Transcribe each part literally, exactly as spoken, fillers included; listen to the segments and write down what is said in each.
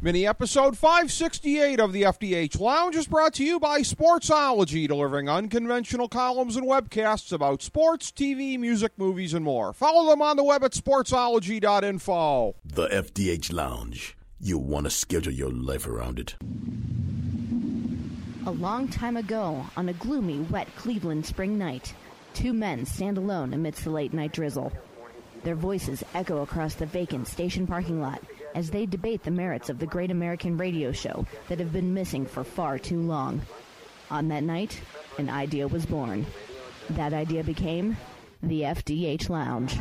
Mini episode five sixty-eight of the F D H Lounge is brought to you by Sportsology, delivering unconventional columns and webcasts about sports, T V, music, movies, and more. Follow them on the web at sportsology dot info. The F D H Lounge. You'll want to schedule your life around it. A long time ago, on a gloomy, wet Cleveland spring night, two men stand alone amidst the late-night drizzle. Their voices echo across the vacant station parking lot as they debate the merits of the great American radio show that have been missing for far too long. On that night, an idea was born. That idea became the F D H Lounge.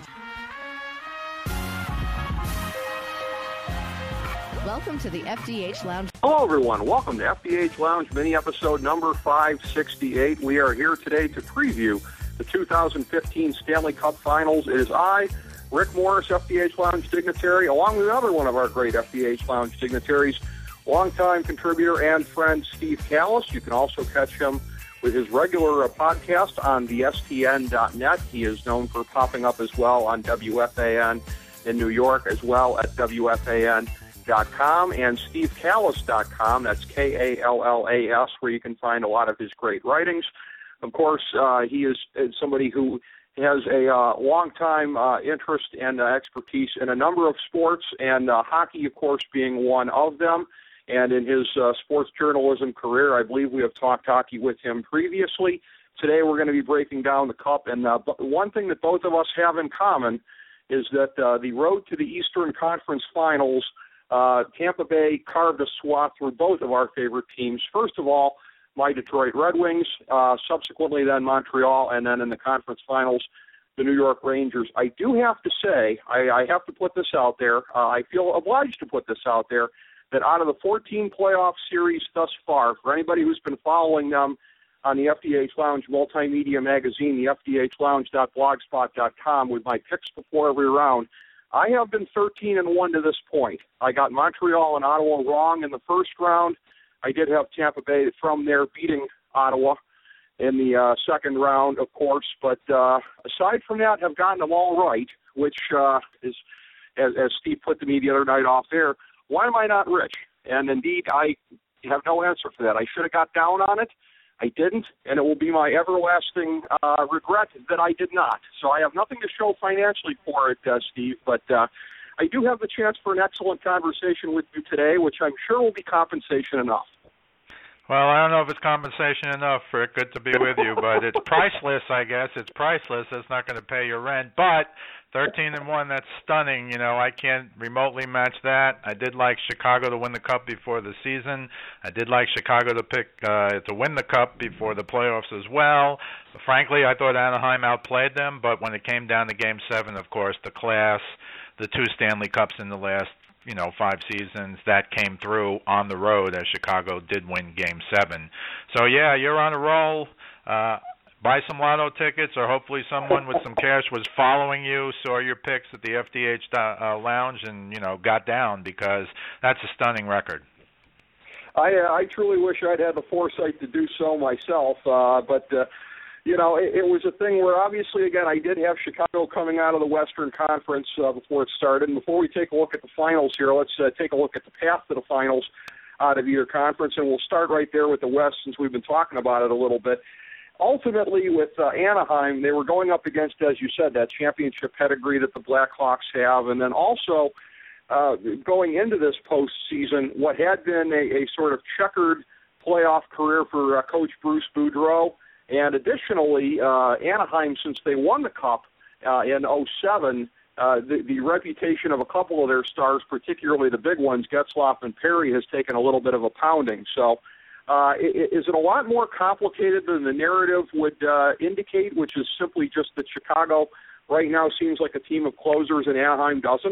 Welcome to the F D H Lounge. Hello, everyone. Welcome to F D H Lounge mini episode number five sixty-eight. We are here today to preview the two thousand fifteen Stanley Cup Finals. It is I, Rick Morris, F D H Lounge dignitary, along with another one of our great F D H Lounge dignitaries, longtime contributor and friend Steve Callis. You can also catch him with his regular uh, podcast on the S T N dot net. He is known for popping up as well on W F A N in New York, as well at W F A N dot com and steve callis dot com. That's K A L L A S, where you can find a lot of his great writings. Of course, uh, he is, is somebody who has a uh, long-time uh, interest and uh, expertise in a number of sports, and uh, hockey, of course, being one of them. And in his uh, sports journalism career, I believe we have talked hockey with him previously. Today we're going to be breaking down the Cup, and uh, one thing that both of us have in common is that uh, the road to the Eastern Conference Finals, uh, Tampa Bay carved a swath through both of our favorite teams. First of all, my Detroit Red Wings, uh, subsequently then Montreal, and then in the conference finals, the New York Rangers. I do have to say, I, I have to put this out there, uh, I feel obliged to put this out there, that out of the fourteen playoff series thus far, for anybody who's been following them on the F D H Lounge multimedia magazine, the f d h lounge dot blogspot dot com, with my picks before every round, I have been thirteen and one to this point. I got Montreal and Ottawa wrong in the first round. I did have Tampa Bay from there beating Ottawa in the uh, second round, of course. But uh, aside from that, have gotten them all right, which uh, is, as, as Steve put to me the other night off air, why am I not rich? And indeed, I have no answer for that. I should have got down on it. I didn't, and it will be my everlasting uh, regret that I did not. So I have nothing to show financially for it, uh, Steve, but uh, I do have the chance for an excellent conversation with you today, which I'm sure will be compensation enough. Well, I don't know if it's compensation enough, Rick. Good to be with you, but it's priceless, I guess. It's priceless. It's not going to pay your rent. But thirteen and one, that's stunning. You know, I can't remotely match that. I did like Chicago to win the Cup before the season. I did like Chicago to pick uh, to win the Cup before the playoffs as well. Frankly, I thought Anaheim outplayed them, but when it came down to Game seven, of course, the class, the two Stanley Cups in the last you know, five seasons, that came through on the road as Chicago did win Game seven. So, yeah, you're on a roll. Uh, buy some lotto tickets, or hopefully someone with some cash was following you, saw your picks at the F D H uh, Lounge and, you know, got down, because that's a stunning record. I, uh, I truly wish I'd had the foresight to do so myself, uh, but... Uh, You know, it, it was a thing where, obviously, again, I did have Chicago coming out of the Western Conference uh, before it started. And before we take a look at the finals here, let's uh, take a look at the path to the finals out of either conference. And we'll start right there with the West, since we've been talking about it a little bit. Ultimately, with uh, Anaheim, they were going up against, as you said, that championship pedigree that the Blackhawks have. And then also, uh, going into this postseason, what had been a, a sort of checkered playoff career for uh, Coach Bruce Boudreau. And additionally, uh, Anaheim, since they won the Cup uh, in oh seven, uh, the, the reputation of a couple of their stars, particularly the big ones, Getzlaf and Perry, has taken a little bit of a pounding. So uh, is it a lot more complicated than the narrative would uh, indicate, which is simply just that Chicago right now seems like a team of closers and Anaheim doesn't?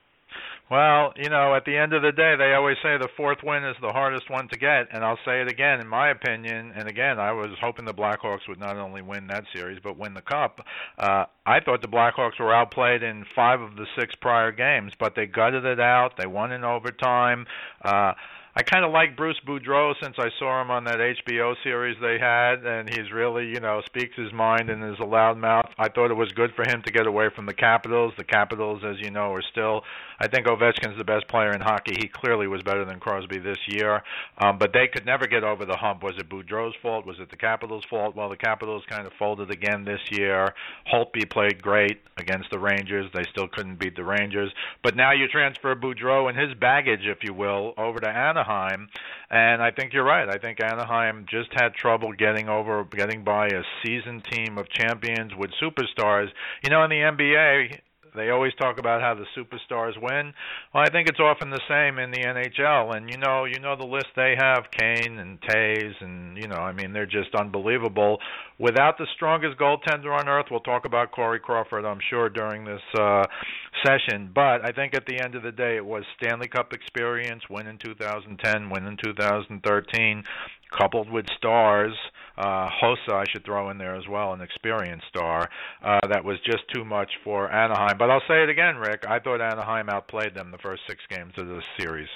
Well, you know, at the end of the day, they always say the fourth win is the hardest one to get, and I'll say it again, in my opinion, and again, I was hoping the Blackhawks would not only win that series, but win the Cup. Uh, I thought the Blackhawks were outplayed in five of the six prior games, but they gutted it out. They won in overtime. Uh, I kind of like Bruce Boudreau since I saw him on that H B O series they had, and he's really, you know, speaks his mind and is a loudmouth. I thought it was good for him to get away from the Capitals. The Capitals, as you know, are still, I think Ovechkin's the best player in hockey. He clearly was better than Crosby this year, um, but they could never get over the hump. Was it Boudreau's fault? Was it the Capitals' fault? Well, the Capitals kind of folded again this year. Holtby played great against the Rangers. They still couldn't beat the Rangers. But now you transfer Boudreau and his baggage, if you will, over to Anaheim, and I think you're right. I think Anaheim just had trouble getting over, getting by a seasoned team of champions with superstars. You know, in the N B A, they always talk about how the superstars win. Well, I think it's often the same in the N H L. And, you know, you know the list they have, Kane and Tays, and, you know, I mean, they're just unbelievable. Without the strongest goaltender on earth, we'll talk about Corey Crawford, I'm sure, during this uh, session. But I think at the end of the day, it was Stanley Cup experience, win in two thousand ten, win in two thousand thirteen, coupled with stars. Uh, Hossa, I should throw in there as well, an experienced star. Uh, that was just too much for Anaheim. But I'll say it again, Rick. I thought Anaheim outplayed them the first six games of this series.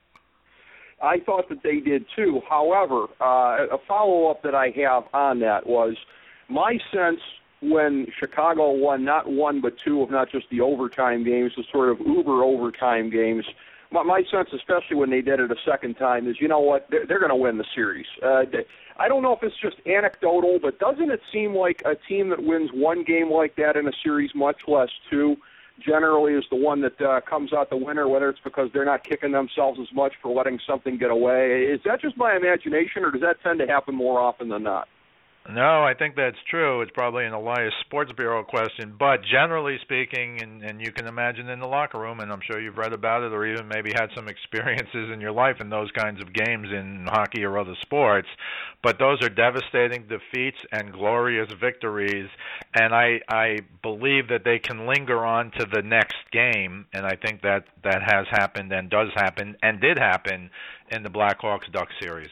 I thought that they did too. However, uh, a follow-up that I have on that was my sense when Chicago won not one but two of not just the overtime games, the sort of uber overtime games. My, my sense, especially when they did it a second time, is, you know what, they're, they're going to win the series. Uh, I don't know if it's just anecdotal, but doesn't it seem like a team that wins one game like that in a series, much less two, generally is the one that uh, comes out the winner, whether it's because they're not kicking themselves as much for letting something get away? Is that just my imagination, or does that tend to happen more often than not? No, I think that's true. It's probably an Elias Sports Bureau question. But generally speaking, and, and you can imagine in the locker room, and I'm sure you've read about it or even maybe had some experiences in your life in those kinds of games in hockey or other sports, but those are devastating defeats and glorious victories. And I, I believe that they can linger on to the next game, and I think that that has happened and does happen and did happen in the Blackhawks-Ducks series.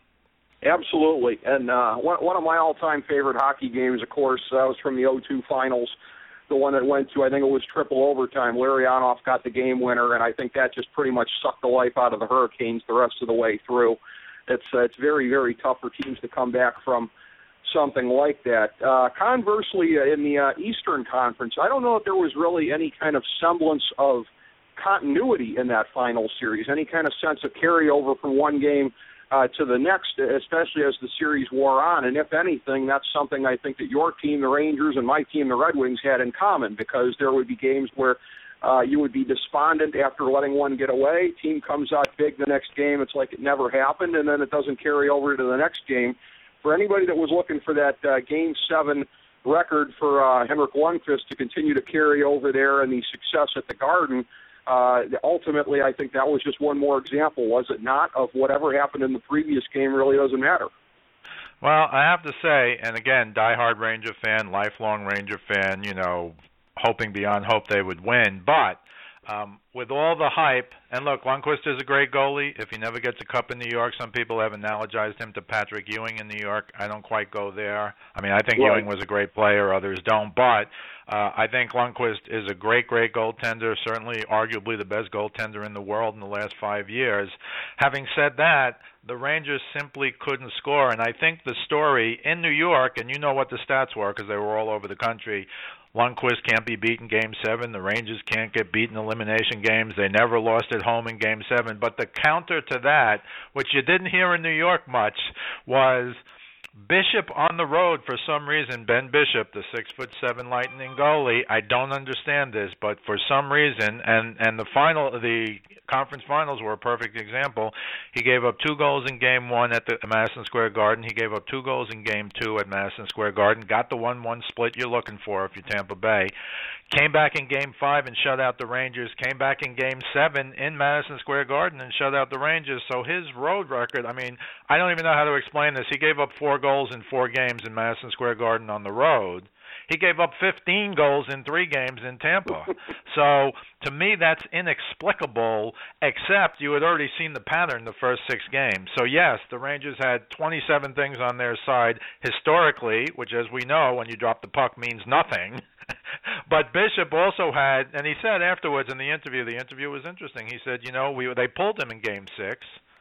Absolutely. And uh, one, one of my all-time favorite hockey games, of course, uh, was from the oh two finals, the one that went to, I think it was triple overtime. Larionov got the game winner, and I think that just pretty much sucked the life out of the Hurricanes the rest of the way through. It's, uh, it's very, very tough for teams to come back from something like that. Uh, conversely, uh, in the uh, Eastern Conference, I don't know if there was really any kind of semblance of continuity in that final series, any kind of sense of carryover from one game Uh, to the next, especially as the series wore on. And if anything, that's something I think that your team, the Rangers, and my team, the Red Wings, had in common, because there would be games where uh, you would be despondent after letting one get away. Team comes out big the next game. It's like it never happened, and then it doesn't carry over to the next game. For anybody that was looking for that uh, Game seven record for uh, Henrik Lundqvist to continue to carry over there and the success at the Garden, Uh, ultimately, I think that was just one more example, was it not, of whatever happened in the previous game really doesn't matter. Well, I have to say, and again, diehard Ranger fan, lifelong Ranger fan, you know, hoping beyond hope they would win, but um, with all the hype, and look, Lundqvist is a great goalie. If he never gets a cup in New York, some people have analogized him to Patrick Ewing in New York. I don't quite go there. I mean, I think right. Ewing was a great player, others don't, but Uh, I think Lundqvist is a great, great goaltender, certainly arguably the best goaltender in the world in the last five years. Having said that, the Rangers simply couldn't score, and I think the story in New York, and you know what the stats were because they were all over the country, Lundqvist can't be beaten Game seven. The Rangers can't get beaten in elimination games. They never lost at home in Game seven. But the counter to that, which you didn't hear in New York much, was Bishop on the road for some reason. Ben Bishop, the six foot seven Lightning goalie. I don't understand this, but for some reason, and and the final, the conference finals were a perfect example. He gave up two goals in Game One at the Madison Square Garden. He gave up two goals in Game Two at Madison Square Garden. Got the one one split you're looking for if you're Tampa Bay. Came back in Game Five and shut out the Rangers. Came back in Game Seven in Madison Square Garden and shut out the Rangers. So his road record, I mean, I don't even know how to explain this. He gave up four goals in four games in Madison Square Garden on the road. He gave up fifteen goals in three games in Tampa. So to me, that's inexplicable, except you had already seen the pattern the first six games. So yes, the Rangers had twenty-seven things on their side historically, which, as we know, when you drop the puck means nothing. But Bishop also had, and he said afterwards in the interview, the interview was interesting. He said, you know, we they pulled him in Game six.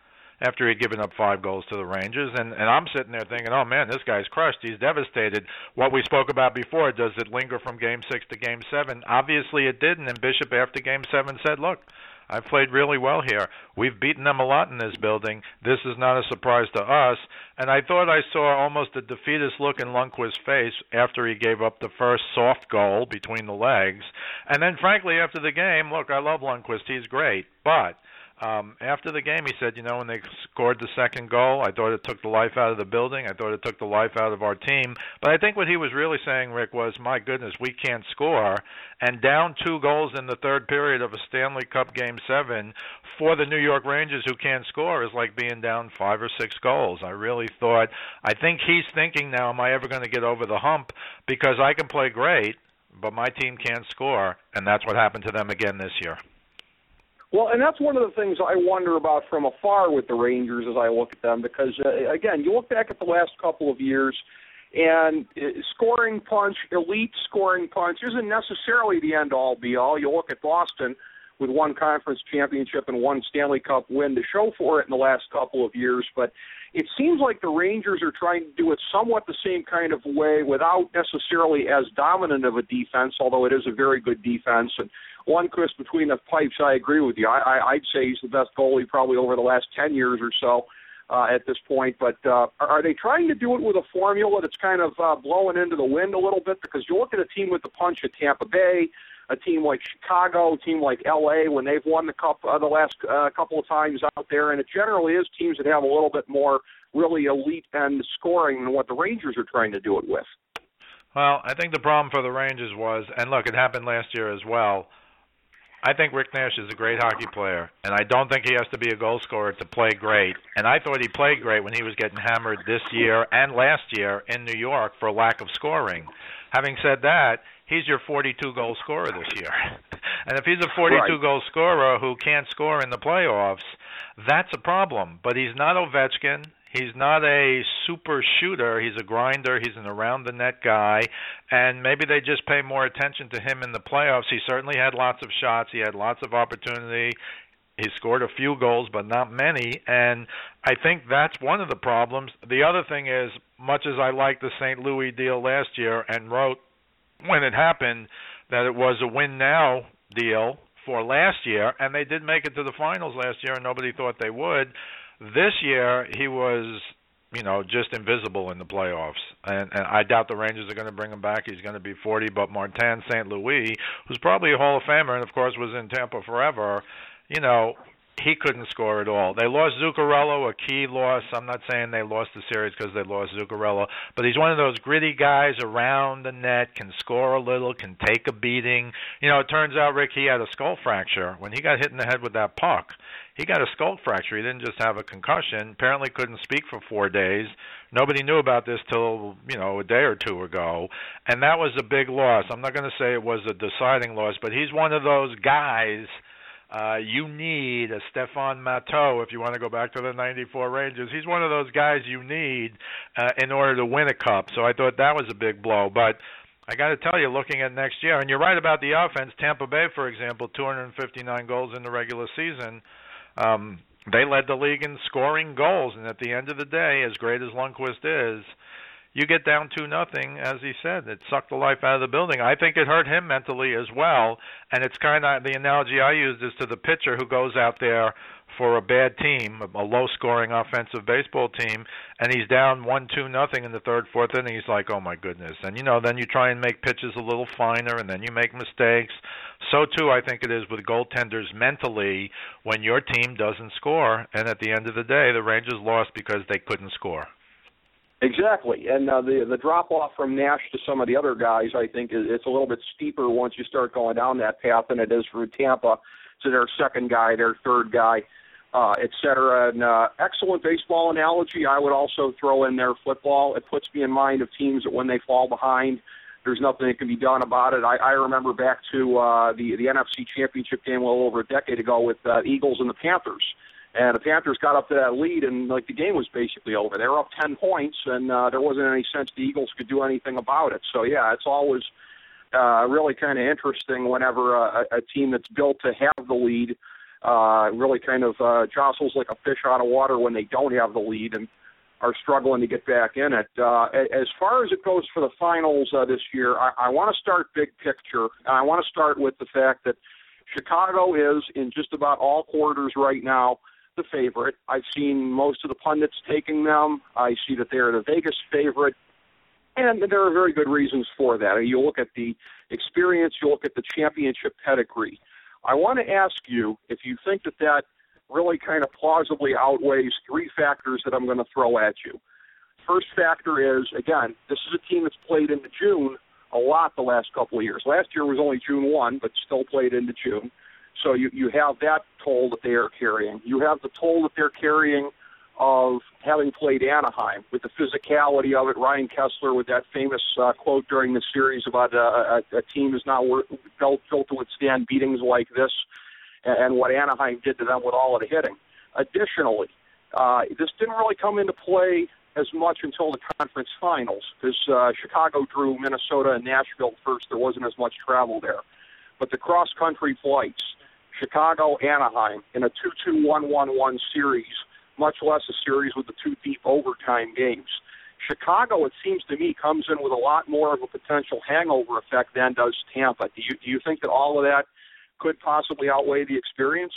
after he'd given up five goals to the Rangers. And, and I'm sitting there thinking, oh, man, this guy's crushed. He's devastated. What we spoke about before, does it linger from Game six to Game seven? Obviously it didn't, and Bishop after Game seven said, look, I've played really well here. We've beaten them a lot in this building. This is not a surprise to us. And I thought I saw almost a defeatist look in Lundqvist's face after he gave up the first soft goal between the legs. And then, frankly, after the game, look, I love Lundqvist. He's great. But Um, after the game, he said, you know, when they scored the second goal, I thought it took the life out of the building. I thought it took the life out of our team. But I think what he was really saying, Rick, was, my goodness, we can't score. And down two goals in the third period of a Stanley Cup Game seven for the New York Rangers who can't score is like being down five or six goals. I really thought, I think he's thinking now, am I ever going to get over the hump? Because I can play great, but my team can't score. And that's what happened to them again this year. Well, and that's one of the things I wonder about from afar with the Rangers as I look at them, because, uh, again, you look back at the last couple of years, and uh, scoring punch, elite scoring punch, isn't necessarily the end-all, be-all. You look at Boston with one conference championship and one Stanley Cup win to show for it in the last couple of years, but it seems like the Rangers are trying to do it somewhat the same kind of way without necessarily as dominant of a defense, although it is a very good defense. And Lundqvist between the pipes, I agree with you. I, I, I'd say he's the best goalie probably over the last ten years or so uh, at this point. But uh, are they trying to do it with a formula that's kind of uh, blowing into the wind a little bit? Because you look at a team with the punch at Tampa Bay, a team like Chicago, a team like L A, when they've won the cup uh, the last uh, couple of times out there, and it generally is teams that have a little bit more really elite end scoring than what the Rangers are trying to do it with. Well, I think the problem for the Rangers was, and look, it happened last year as well, I think Rick Nash is a great hockey player, and I don't think he has to be a goal scorer to play great. And I thought he played great when he was getting hammered this year and last year in New York for lack of scoring. Having said that, he's your forty-two goal scorer this year. And if he's a forty-two goal right. scorer who can't score in the playoffs, that's a problem. But he's not Ovechkin. He's not a super shooter. He's a grinder. He's an around-the-net guy. And maybe they just pay more attention to him in the playoffs. He certainly had lots of shots. He had lots of opportunity. He scored a few goals, but not many. And I think that's one of the problems. The other thing is, much as I liked the Saint Louis deal last year and wrote when it happened that it was a win-now deal for last year, and they did make it to the finals last year, and nobody thought they would. This year, he was, you know, just invisible in the playoffs. And, and I doubt the Rangers are going to bring him back. He's going to be forty. But Martin Saint Louis, who's probably a Hall of Famer and, of course, was in Tampa forever, you know, he couldn't score at all. They lost Zuccarello, a key loss. I'm not saying they lost the series because they lost Zuccarello, but he's one of those gritty guys around the net, can score a little, can take a beating. You know, it turns out, Rick, he had a skull fracture. When he got hit in the head with that puck, he got a skull fracture. He didn't just have a concussion. Apparently couldn't speak for four days. Nobody knew about this till, you know, a day or two ago, and that was a big loss. I'm not going to say it was a deciding loss, but he's one of those guys. Uh, you need a Stephane Matteau if you want to go back to the ninety-four Rangers. He's one of those guys you need uh, in order to win a cup. So I thought that was a big blow. But I got to tell you, looking at next year, and you're right about the offense. Tampa Bay, for example, two hundred fifty-nine goals in the regular season. Um, they led the league in scoring goals. And at the end of the day, as great as Lundqvist is, you get down two nothing, as he said. It sucked the life out of the building. I think it hurt him mentally as well. And it's kind of the analogy I used is to the pitcher who goes out there for a bad team, a low-scoring offensive baseball team, and he's down one two nothing in the third, fourth inning. He's like, oh my goodness. And you know, then you try and make pitches a little finer, and then you make mistakes. So too, I think it is with goaltenders mentally when your team doesn't score. And at the end of the day, the Rangers lost because they couldn't score. Exactly, and uh, the the drop off from Nash to some of the other guys, I think, is it's a little bit steeper once you start going down that path than it is for Tampa to their second guy, their third guy, uh, et cetera. And uh, excellent baseball analogy. I would also throw in there football. It puts me in mind of teams that when they fall behind, there's nothing that can be done about it. I, I remember back to uh, the the N F C Championship game a little over a decade ago with uh, Eagles and the Panthers. And the Panthers got up to that lead, and like the game was basically over. They were up ten points, and uh, there wasn't any sense the Eagles could do anything about it. So, yeah, it's always uh, really kind of interesting whenever a, a team that's built to have the lead uh, really kind of uh, jostles like a fish out of water when they don't have the lead and are struggling to get back in it. Uh, as far as it goes for the finals uh, this year, I, I want to start big picture, and I want to start with the fact that Chicago is, in just about all quarters right now, the favorite. I've seen most of the pundits taking them. I see that they're the Vegas favorite, and there are very good reasons for that. You look at the experience, you look at the championship pedigree. I want to ask you if you think that that really kind of plausibly outweighs three factors that I'm going to throw at you. First factor is, again, this is a team that's played into June a lot the last couple of years. Last year was only June first, but still played into June. So you, you have that toll that they are carrying. You have the toll that they're carrying of having played Anaheim with the physicality of it. Ryan Kessler with that famous uh, quote during the series about uh, a, a team is not worth, built, built to withstand beatings like this, and, and what Anaheim did to them with all of the hitting. Additionally, uh, this didn't really come into play as much until the conference finals, because uh, Chicago drew Minnesota and Nashville first. There wasn't as much travel there. But the cross-country flights, Chicago, Anaheim, in a two two one one one series, much less a series with the two deep overtime games. Chicago, it seems to me, comes in with a lot more of a potential hangover effect than does Tampa. Do you, do you think that all of that could possibly outweigh the experience?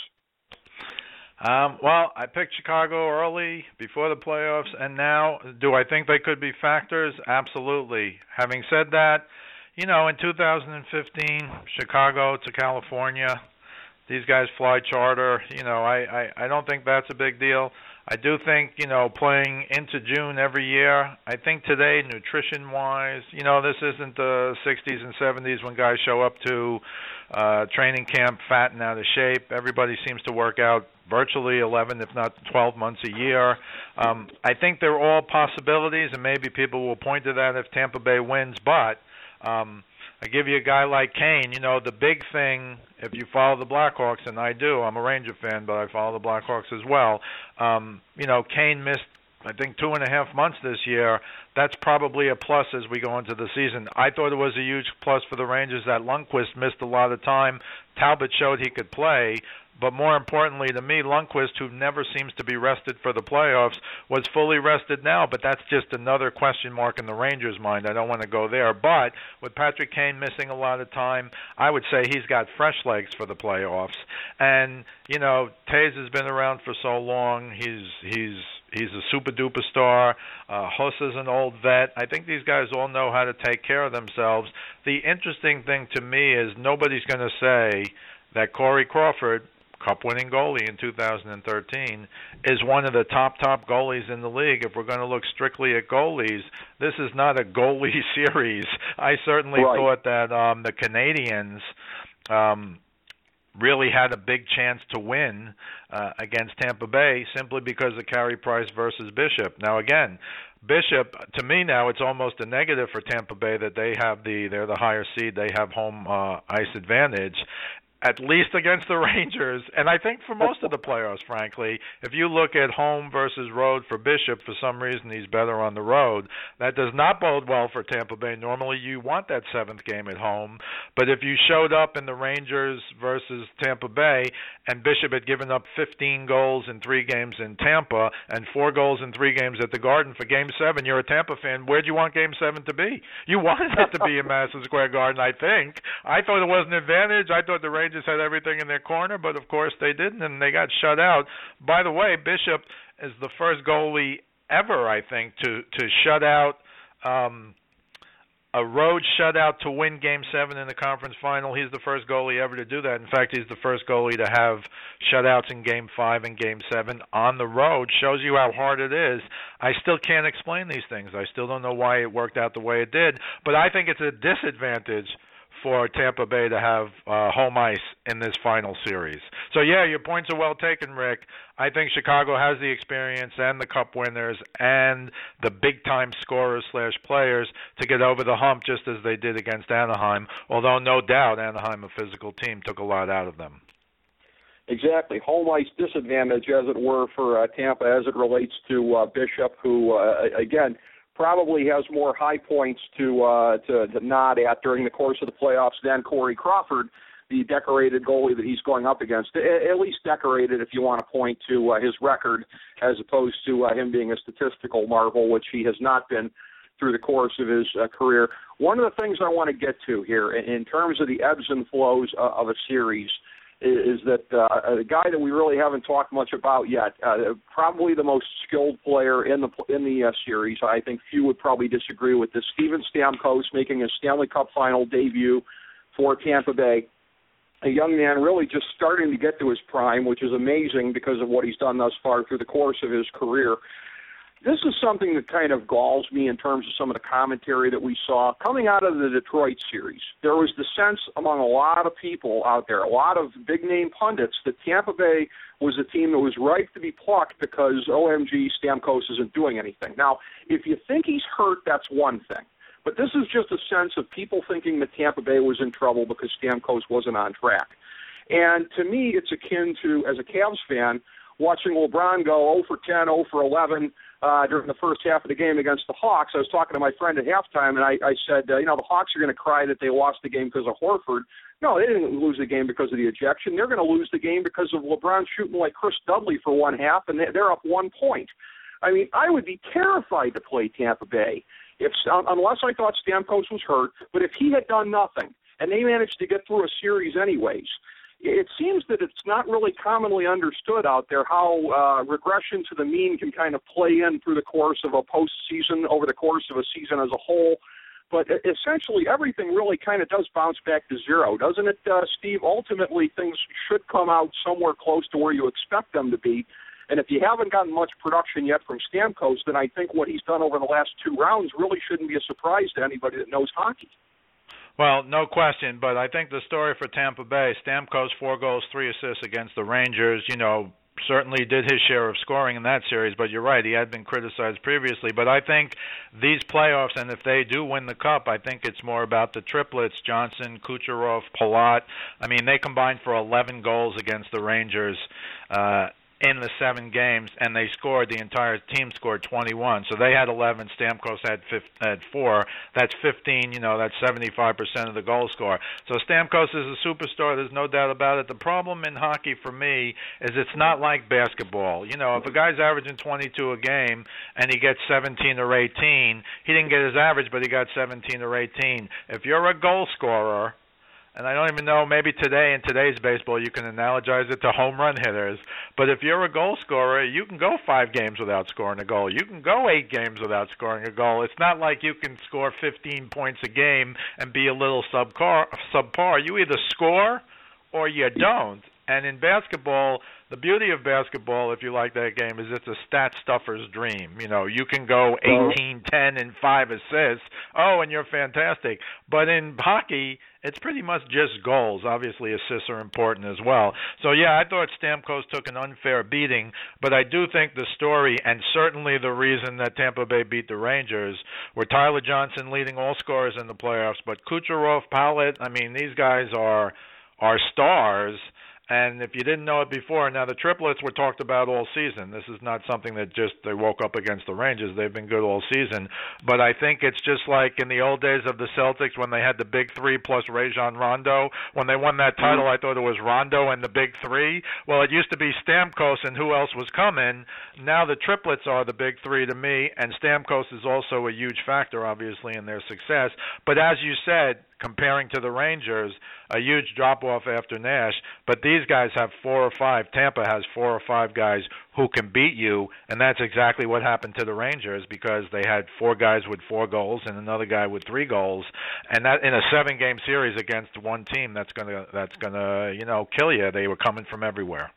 Um, well, I picked Chicago early, before the playoffs, and now, do I think they could be factors? Absolutely. Having said that, you know, in two thousand fifteen, Chicago to California, these guys fly charter. You know, I, I, I don't think that's a big deal. I do think, you know, playing into June every year, I think today, nutrition-wise, you know, this isn't the sixties and seventies when guys show up to uh, training camp fat and out of shape. Everybody seems to work out virtually eleven, if not twelve months a year. Um, I think they're all possibilities, and maybe people will point to that if Tampa Bay wins, but um, I give you a guy like Kane. You know, the big thing, if you follow the Blackhawks, and I do, I'm a Ranger fan, but I follow the Blackhawks as well. Um, you know, Kane missed, I think, two and a half months this year. That's probably a plus as we go into the season. I thought it was a huge plus for the Rangers that Lundqvist missed a lot of time. Talbot showed he could play. But more importantly to me, Lundqvist, who never seems to be rested for the playoffs, was fully rested now. But that's just another question mark in the Rangers' mind. I don't want to go there. But with Patrick Kane missing a lot of time, I would say he's got fresh legs for the playoffs. And, you know, Taves has been around for so long. He's he's he's a super-duper star. Uh, Hossa is an old vet. I think these guys all know how to take care of themselves. The interesting thing to me is nobody's going to say that Corey Crawford, Cup-winning goalie in two thousand thirteen, is one of the top, top goalies in the league. If we're going to look strictly at goalies, this is not a goalie series. I certainly right. thought that um, the Canadians um, really had a big chance to win uh, against Tampa Bay simply because of Carey Price versus Bishop. Now, again, Bishop, to me now, it's almost a negative for Tampa Bay that they have the, they're the higher seed, they have home uh, ice advantage, at least against the Rangers, and I think for most of the playoffs, frankly. If you look at home versus road for Bishop, for some reason he's better on the road. That does not bode well for Tampa Bay. Normally you want that seventh game at home, but if you showed up in the Rangers versus Tampa Bay and Bishop had given up fifteen goals in three games in Tampa and four goals in three games at the Garden for Game seven, you're a Tampa fan. Where'd you want Game seven to be? You wanted it to be in Madison Square Garden, I think. I thought it was an advantage. I thought the Rangers just had everything in their corner, but of course they didn't, and they got shut out. By the way, Bishop is the first goalie ever, I think, to to shut out um, a road shutout to win Game seven in the conference final. He's the first goalie ever to do that. In fact, he's the first goalie to have shutouts in Game five and Game seven on the road. Shows you how hard it is. I still can't explain these things. I still don't know why it worked out the way it did, but I think it's a disadvantage for Tampa Bay to have uh, home ice in this final series. So, yeah, your points are well taken, Rick. I think Chicago has the experience and the Cup winners and the big-time scorers slash players to get over the hump just as they did against Anaheim, although no doubt Anaheim, a physical team, took a lot out of them. Exactly. Home ice disadvantage, as it were, for uh, Tampa as it relates to uh, Bishop, who, uh, again, probably has more high points to, uh, to to nod at during the course of the playoffs than Corey Crawford. the decorated goalie that he's going up against. At least decorated if you want to point to uh, his record as opposed to uh, him being a statistical marvel, which he has not been through the course of his uh, career. One of the things I want to get to here in terms of the ebbs and flows uh, of a series is that uh, a guy that we really haven't talked much about yet, uh, probably the most skilled player in the in the uh, series. I think few would probably disagree with this. Steven Stamkos making his Stanley Cup final debut for Tampa Bay. A young man really just starting to get to his prime, which is amazing because of what he's done thus far through the course of his career. This is something that kind of galls me in terms of some of the commentary that we saw coming out of the Detroit series. There was the sense among a lot of people out there, a lot of big-name pundits, that Tampa Bay was a team that was ripe to be plucked because, O M G, Stamkos isn't doing anything. Now, if you think he's hurt, that's one thing. But this is just a sense of people thinking that Tampa Bay was in trouble because Stamkos wasn't on track. And to me, it's akin to, as a Cavs fan, watching LeBron go oh for ten, oh for eleven uh, during the first half of the game against the Hawks. I was talking to my friend at halftime, and I, I said, uh, you know, the Hawks are going to cry that they lost the game because of Horford. No, they didn't lose the game because of the ejection. They're going to lose the game because of LeBron shooting like Chris Dudley for one half, and they're up one point. I mean, I would be terrified to play Tampa Bay if, unless I thought Stamkos was hurt, but if he had done nothing and they managed to get through a series anyways. It seems that it's not really commonly understood out there how uh, regression to the mean can kind of play in through the course of a postseason, over the course of a season as a whole. But essentially, everything really kind of does bounce back to zero, doesn't it, uh, Steve? Ultimately, things should come out somewhere close to where you expect them to be. And if you haven't gotten much production yet from Stamkos, then I think what he's done over the last two rounds really shouldn't be a surprise to anybody that knows hockey. Well, no question, but I think the story for Tampa Bay, Stamkos, four goals, three assists against the Rangers, you know, certainly did his share of scoring in that series, but you're right, he had been criticized previously. But I think these playoffs, and if they do win the Cup, I think it's more about the triplets, Johnson, Kucherov, Palat. I mean, they combined for eleven goals against the Rangers uh in the seven games, and they scored, the entire team scored twenty-one. So they had eleven, Stamkos had had four. That's fifteen, you know, that's seventy-five percent of the goal score. So Stamkos is a superstar, there's no doubt about it. The problem in hockey for me is it's not like basketball. You know, if a guy's averaging twenty-two a game and he gets seventeen or eighteen, he didn't get his average, but he got seventeen or eighteen. If you're a goal scorer, and I don't even know, maybe today in today's baseball you can analogize it to home run hitters. But if you're a goal scorer, you can go five games without scoring a goal. You can go eight games without scoring a goal. It's not like you can score fifteen points a game and be a little subpar. subpar. You either score or you don't. And in basketball, the beauty of basketball, if you like that game, is it's a stat stuffer's dream. You know, you can go eighteen, ten, and five assists. Oh, and you're fantastic. But in hockey, it's pretty much just goals. Obviously, assists are important as well. So, yeah, I thought Stamkos took an unfair beating, but I do think the story, and certainly the reason that Tampa Bay beat the Rangers, were Tyler Johnson leading all scorers in the playoffs, but Kucherov, Palat, I mean, these guys are are stars. And if you didn't know it before, now the triplets were talked about all season. This is not something that just they woke up against the Rangers. They've been good all season. But I think it's just like in the old days of the Celtics when they had the big three plus Rajon Rondo. When they won that title, I thought it was Rondo and the big three. Well, it used to be Stamkos and who else was coming. Now the triplets are the big three to me, and Stamkos is also a huge factor, obviously, in their success. But as you said, comparing to the Rangers, a huge drop-off after Nash. But these guys have four or five. Tampa has four or five guys who can beat you, and that's exactly what happened to the Rangers because they had four guys with four goals and another guy with three goals. And that in a seven-game series against one team, that's gonna that's gonna you know kill you. They were coming from everywhere.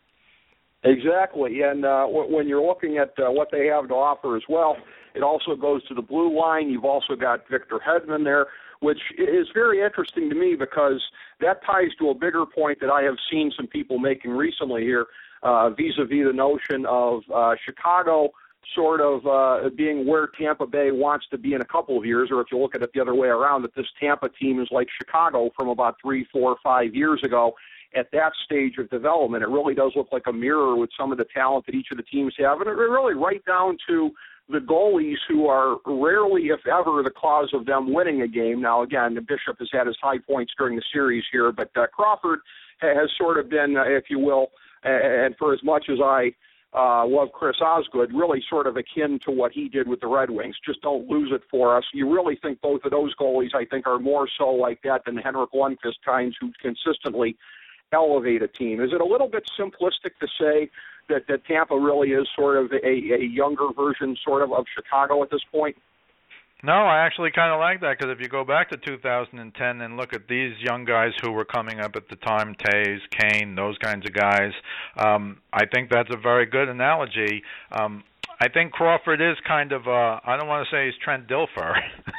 Exactly, and uh, w- when you're looking at uh, what they have to offer as well, it also goes to the blue line. You've also got Victor Hedman there, which is very interesting to me because that ties to a bigger point that I have seen some people making recently here, uh, vis-a-vis the notion of uh, Chicago sort of uh, being where Tampa Bay wants to be in a couple of years, or if you look at it the other way around, that this Tampa team is like Chicago from about three, four, five years ago. At that stage of development, it really does look like a mirror with some of the talent that each of the teams have, and it really right down to the goalies who are rarely, if ever, the cause of them winning a game. Now, again, Bishop has had his high points during the series here, but uh, Crawford has sort of been, uh, if you will, and for as much as I uh, love Chris Osgood, really sort of akin to what he did with the Red Wings. Just don't lose it for us. You really think both of those goalies, I think, are more so like that than Henrik Lundqvist kinds who consistently elevate a team. Is it a little bit simplistic to say that, that Tampa really is sort of a, a younger version sort of of Chicago at this point? No, I actually kind of like that, because if you go back to two thousand ten and look at these young guys who were coming up at the time, Taves, Kane, those kinds of guys, um, I think that's a very good analogy. Um, I think Crawford is kind of, uh, I don't want to say he's Trent Dilfer,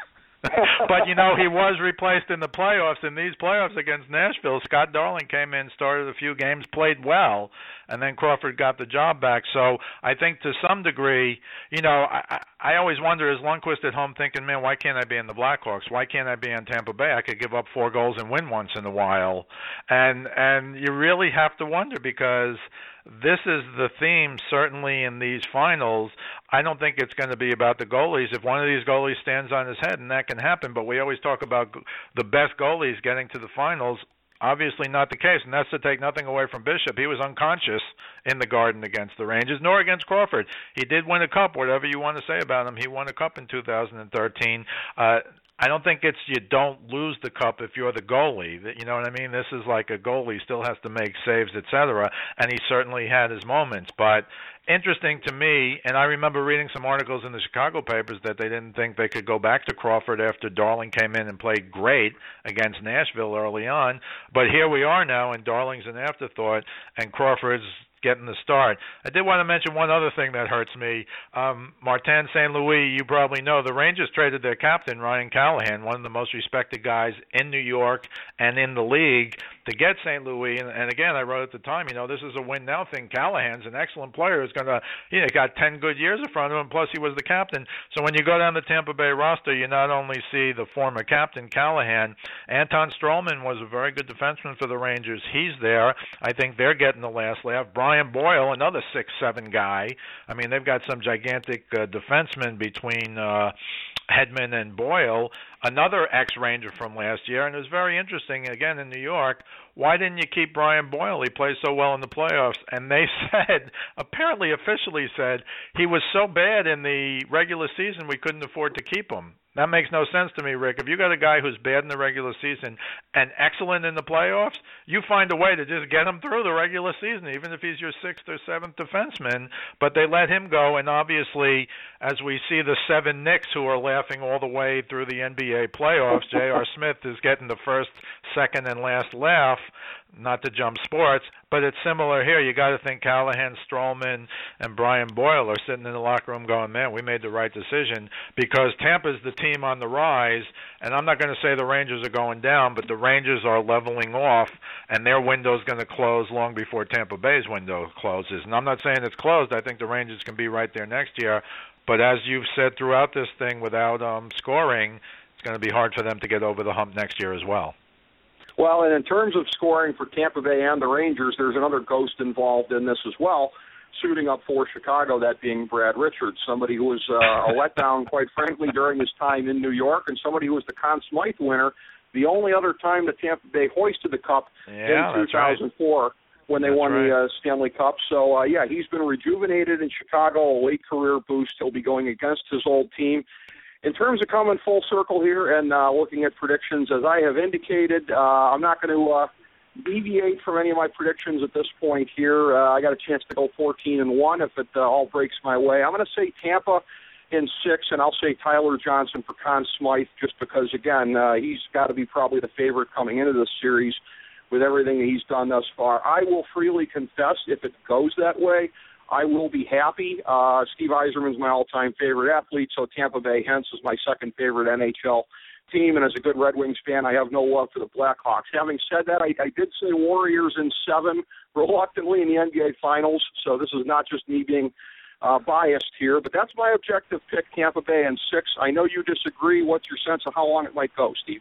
but, you know, he was replaced in the playoffs. In these playoffs against Nashville, Scott Darling came in, started a few games, played well, and then Crawford got the job back. So I think to some degree, you know, I, I always wonder, is Lundqvist at home thinking, man, why can't I be in the Blackhawks? Why can't I be on Tampa Bay? I could give up four goals and win once in a while. And and you really have to wonder, because this is the theme, certainly in these finals. I don't think it's going to be about the goalies. If one of these goalies stands on his head, and that can happen, but we always talk about the best goalies getting to the finals. Obviously not the case, and that's to take nothing away from Bishop. He was unconscious in the Garden against the Rangers, nor against Crawford. He did win a cup, whatever you want to say about him. He won a cup in two thousand thirteen. Uh, I don't think it's you don't lose the cup if you're the goalie. You know what I mean? This is like a goalie still has to make saves, et cetera, and he certainly had his moments. But interesting to me, and I remember reading some articles in the Chicago papers that they didn't think they could go back to Crawford after Darling came in and played great against Nashville early on. But here we are now, and Darling's an afterthought, and Crawford's getting the start. I did want to mention one other thing that hurts me. Um, Martin Saint Louis, you probably know, the Rangers traded their captain, Ryan Callahan, one of the most respected guys in New York and in the league, to get Saint Louis. And, and again, I wrote at the time, you know, this is a win-now thing. Callahan's an excellent player. He's going to, you know, got ten good years in front of him, plus he was the captain. So when you go down the Tampa Bay roster, you not only see the former captain, Callahan, Anton Stralman was a very good defenseman for the Rangers. He's there. I think they're getting the last laugh. Brian Boyle, another six seven guy. I mean, they've got some gigantic uh, defensemen between uh, Hedman and Boyle, another ex-Ranger from last year. And it was very interesting, again, in New York, why didn't you keep Brian Boyle? He plays so well in the playoffs. And they said, apparently officially said, he was so bad in the regular season we couldn't afford to keep him. That makes no sense to me, Rick. If you got a guy who's bad in the regular season and excellent in the playoffs, you find a way to just get him through the regular season, even if he's your sixth or seventh defenseman. But they let him go, and obviously, as we see the seven Knicks who are laughing all the way through the N B A playoffs, J R. Smith is getting the first, second, and last laugh. Not to jump sports, but it's similar here. You got to think Callahan, Stralman, and Brian Boyle are sitting in the locker room going, man, we made the right decision, because Tampa's the team on the rise, and I'm not going to say the Rangers are going down, but the Rangers are leveling off, and their window's going to close long before Tampa Bay's window closes. And I'm not saying it's closed. I think the Rangers can be right there next year, but as you've said throughout this thing, without um, scoring, it's going to be hard for them to get over the hump next year as well. Well, and in terms of scoring for Tampa Bay and the Rangers, there's another ghost involved in this as well, suiting up for Chicago, that being Brad Richards, somebody who was uh, a letdown, quite frankly, during his time in New York, and somebody who was the Conn Smythe winner, the only other time that Tampa Bay hoisted the cup yeah, in two thousand four right. when they that's won right. the uh, Stanley Cup. So, uh, yeah, he's been rejuvenated in Chicago, a late career boost. He'll be going against his old team. In terms of coming full circle here and uh, looking at predictions, as I have indicated, uh, I'm not going to uh, deviate from any of my predictions at this point here. Uh, I got a chance to go fourteen and one if it uh, all breaks my way. I'm going to say Tampa in six, and I'll say Tyler Johnson for Conn Smythe, just because, again, uh, he's got to be probably the favorite coming into this series with everything that he's done thus far. I will freely confess, if it goes that way, I will be happy. Uh, Steve Yzerman's my all-time favorite athlete, so Tampa Bay hence is my second favorite N H L team. And as a good Red Wings fan, I have no love for the Blackhawks. Having said that, I, I did say Warriors in seven, reluctantly in the N B A Finals, so this is not just me being uh, biased here. But that's my objective pick, Tampa Bay in six. I know you disagree. What's your sense of how long it might go, Steve?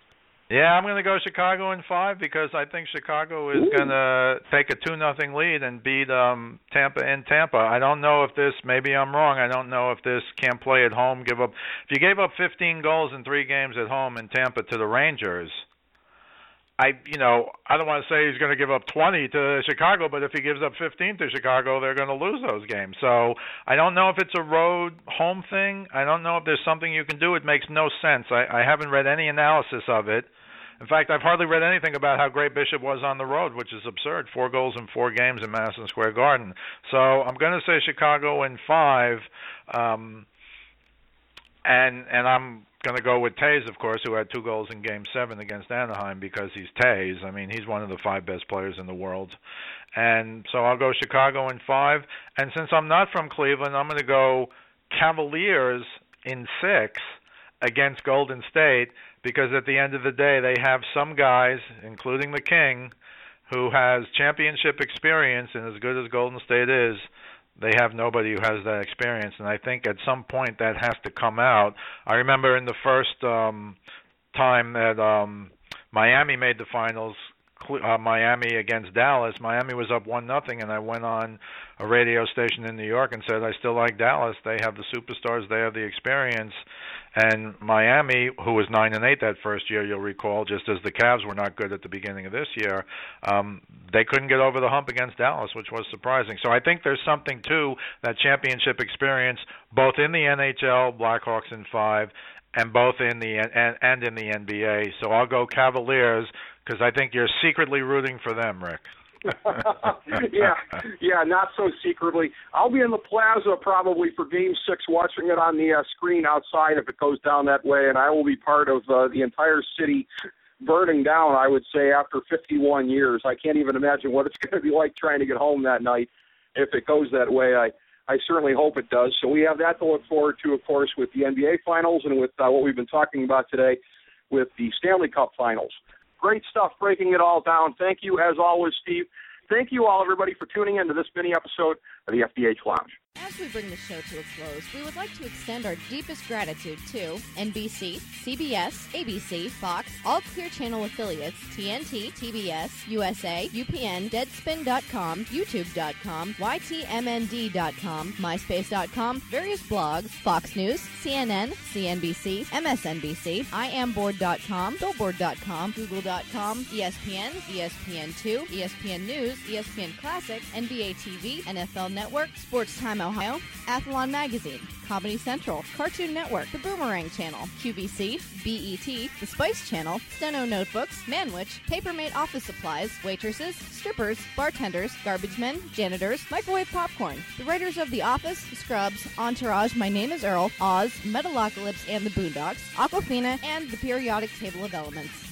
Yeah, I'm going to go Chicago in five because I think Chicago is going to take a two nothing lead and beat um, Tampa in Tampa. I don't know if this, maybe I'm wrong, I don't know if this can't play at home, give up. If you gave up fifteen goals in three games at home in Tampa to the Rangers, I, you know, I don't want to say he's going to give up twenty to Chicago, but if he gives up fifteen to Chicago, they're going to lose those games. So I don't know if it's a road home thing. I don't know if there's something you can do. It makes no sense. I, I haven't read any analysis of it. In fact, I've hardly read anything about how great Bishop was on the road, which is absurd. Four goals in four games in Madison Square Garden. So I'm going to say Chicago in five, um, and and I'm going to go with Taves, of course, who had two goals in Game seven against Anaheim because he's Taves. I mean, he's one of the five best players in the world. And so I'll go Chicago in five. And since I'm not from Cleveland, I'm going to go Cavaliers in six against Golden State, because at the end of the day, they have some guys, including the King, who has championship experience, and as good as Golden State is, they have nobody who has that experience. And I think at some point that has to come out. I remember in the first um, time that um, Miami made the finals, uh, Miami against Dallas, Miami was up one nothing, and I went on a radio station in New York and said, I still like Dallas. They have the superstars. They have the experience. And Miami, who was nine and eight that first year, you'll recall, just as the Cavs were not good at the beginning of this year, um, they couldn't get over the hump against Dallas, which was surprising. So I think there's something to that championship experience, both in the N H L, Blackhawks in five, and both in the and, and in the N B A. So I'll go Cavaliers because I think you're secretly rooting for them, Rick. yeah, yeah, not so secretly. I'll be in the plaza probably for Game Six, watching it on the uh, screen outside if it goes down that way, and I will be part of uh, the entire city burning down, I would say, after fifty-one years. I can't even imagine what it's going to be like trying to get home that night if it goes that way. I, I certainly hope it does. So we have that to look forward to, of course, with the N B A Finals and with uh, what we've been talking about today with the Stanley Cup Finals. Great stuff, breaking it all down. Thank you, as always, Steve. Thank you all, everybody, for tuning in to this mini episode of the F D H Lounge. As we bring the show to a close, we would like to extend our deepest gratitude to N B C, C B S, A B C, Fox, all Clear Channel affiliates, T N T, T B S, U S A, U P N, Deadspin dot com, YouTube dot com, Y T M N D dot com, MySpace dot com, various blogs, Fox News, C N N, C N B C, M S N B C, I am board dot com, Billboard dot com, Google dot com, E S P N, E S P N two, E S P N News, E S P N Classic, N B A T V, N F L Network, Sports Time Ohio, Athlon Magazine, Comedy Central, Cartoon Network, The Boomerang Channel, Q V C, B E T, The Spice Channel, Steno Notebooks, Manwich, Papermate Office Supplies, waitresses, strippers, bartenders, garbage men, janitors, microwave popcorn, the writers of The Office, Scrubs, Entourage, My Name is Earl, Oz, Metalocalypse and the Boondocks, Aquafina, and the periodic table of elements.